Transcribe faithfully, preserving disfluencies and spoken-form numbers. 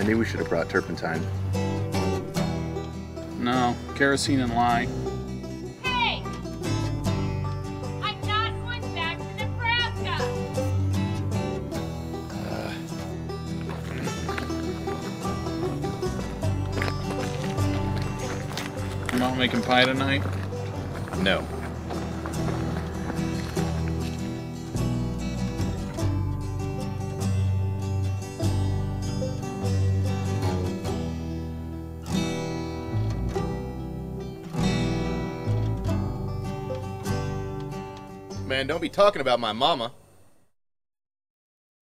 Maybe we should have brought turpentine. No, kerosene and lye. Hey! I'm not going back to Nebraska! Uh, You're not making pie tonight? no. Man, don't be talking about my mama.